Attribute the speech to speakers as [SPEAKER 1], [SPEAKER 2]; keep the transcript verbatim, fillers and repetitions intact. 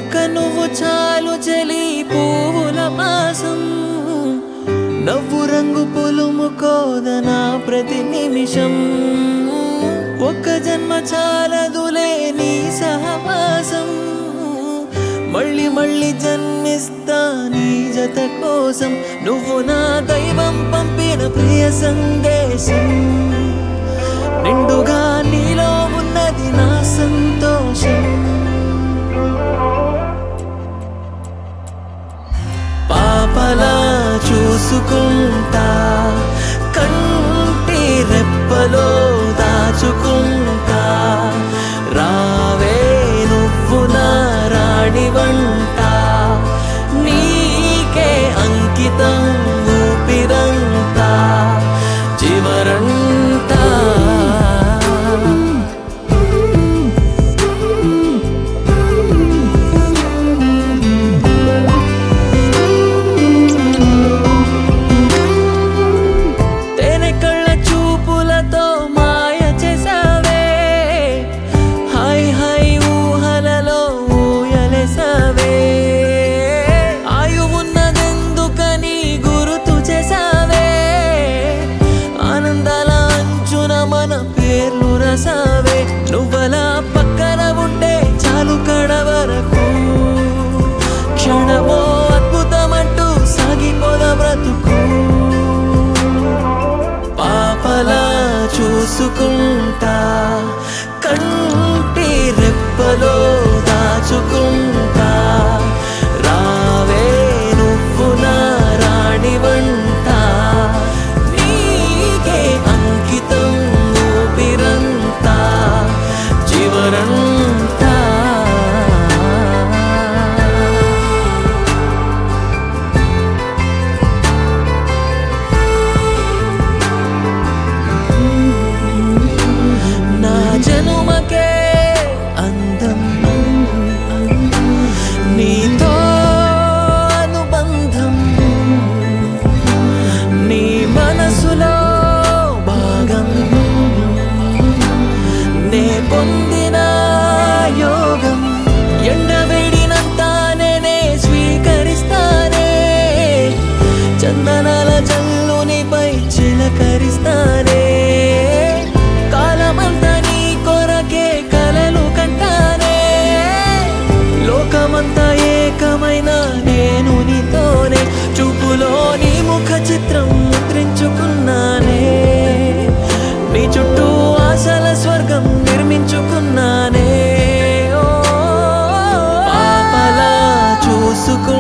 [SPEAKER 1] ఒక్క నువ్వు చాలు చలి పువ్వుల మాసం నవ్వు రంగు పులుముకోదనా ప్రతి నిమిషం ఒక్క జన్మ చాలదులే నీ సహవాసం మళ్ళీ మళ్ళీ జన్మిస్తా నీ జత కోసం నువ్వు నా దైవం పంపిన ప్రియ సందేశం నిండుగా నీలో ఉన్నది నా సంతోషం పాపలా చూసుకుంటా కంటి రెప్పలో దాచుకుంటా రావే నువ్వు నా రాణి వంట నీకే అంకితం ఊపిరంతా చివరంతా నువ్వలా పక్కన ఉంటే చాలు కడ వరకు క్షణమో అద్భుతమంటూ సాగిపోద బ్రతుకు పాపలా చూసుకుంటా కంటి రెప్పలో దాచుకుంటా రావే నువ్వు నా రాణి వంట నీకే అంకితం ఊపిరంతా చివరంతా నా జనుమకే అందం నీతో అనుబంధం నీ మనసులో భాగం నే పొందిన యోగం ఎండవేడినంత నేనే స్వీకరిస్తానే చందనాల జల్లునిపై చిలకరిస్తానే కాలమంతా నీ కొరకే కలలు కంటానే లోకమంతా ఏకమైన నేను నీతోనే చూపులో నీ ముఖ చిత్రం ముద్రించుకున్నానే నీ చుట్టూ ఆశల స్వర్గం నిర్మించుకున్నానే పాపలా చూసుకు